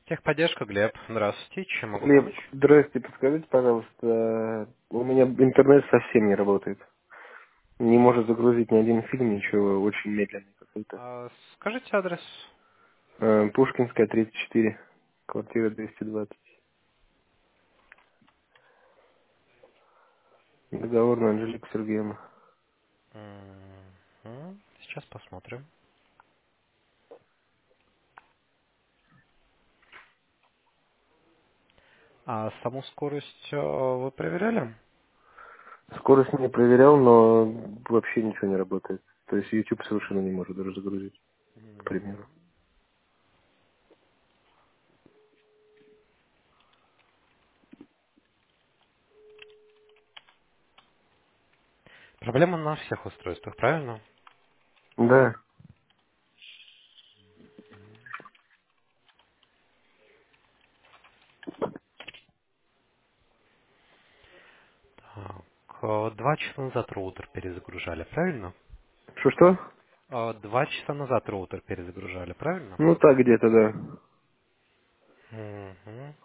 Техподдержка, Глеб. Здравствуйте. Чем могу Глеб, помочь? здрасте, подскажите, пожалуйста, у меня интернет совсем не работает. Не может загрузить ни один фильм, ничего, очень медленный какой-то. Скажите адрес. Пушкинская, 34, квартира 220. Договор на Анжелику Сергеевну. Сейчас посмотрим. А саму скорость вы проверяли? Скорость не проверял, но вообще ничего не работает. То есть YouTube совершенно не может даже загрузить, к примеру. Проблема на всех устройствах, правильно? Да. Так, 2 часа назад роутер перезагружали, правильно? Что-что? 2 часа назад роутер перезагружали, правильно? Ну так где-то, да. Мгм.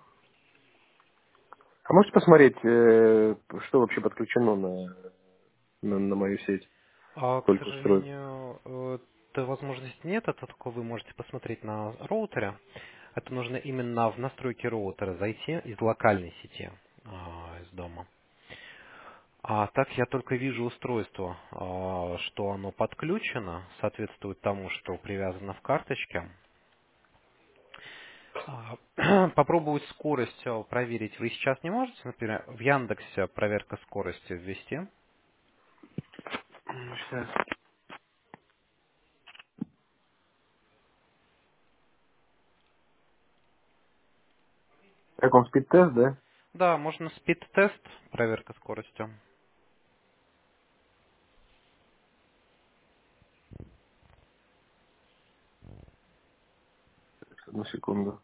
А можете посмотреть, что вообще подключено на мою сеть? К Сколько устройств? сожалению, этой возможности нет. Это только вы можете посмотреть на роутере. Это нужно именно в настройки роутера зайти из локальной сети, из дома. А так я только вижу устройство, что оно подключено, соответствует тому, что привязано в карточке. Попробовать скорость проверить вы сейчас не можете, например, в Яндексе проверка скорости ввести. Сейчас. Как он, спид-тест, да? Да, можно спид-тест, проверка скорости. Одну секунду.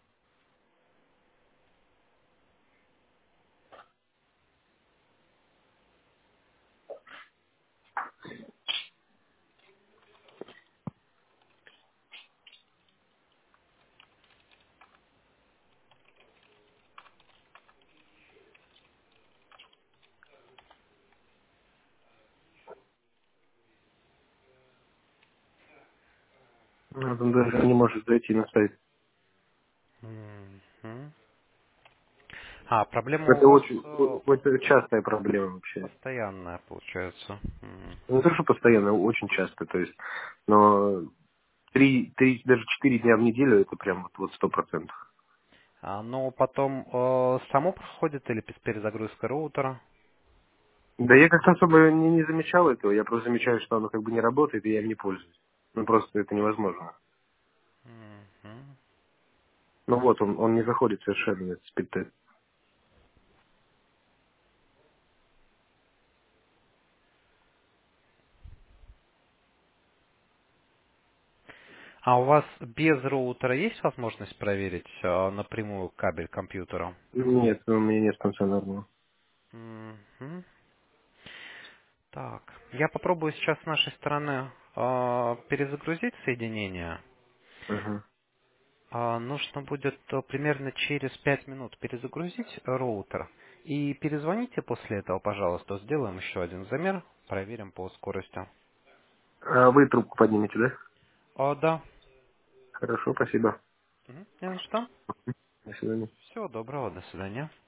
Вот он даже не может зайти на сайт. Мгм. Проблема у Это вас очень, это частая проблема вообще. постоянная, получается. Ну, не то, что постоянно, очень часто, то есть, но даже 4 дня в неделю это прям вот 100%. Но потом само проходит или без перезагрузки роутера? Да я как-то особо не замечал этого, я просто замечаю, что оно как бы не работает, и я им не пользуюсь. Ну, просто это невозможно. Мгм. Ну вот, он не заходит совершенно, этот спид-тест. А у вас без роутера есть возможность проверить напрямую кабель компьютера? Нет, у меня нет стационарного. Мгм. Так, я попробую сейчас с нашей стороны перезагрузить соединение. Ага. Нужно будет примерно через 5 минут перезагрузить роутер. И перезвоните после этого, пожалуйста. Сделаем еще один замер, проверим по скорости. А вы трубку поднимете, да? Да. Хорошо, спасибо. Не на что. До свидания. Всего доброго, до свидания.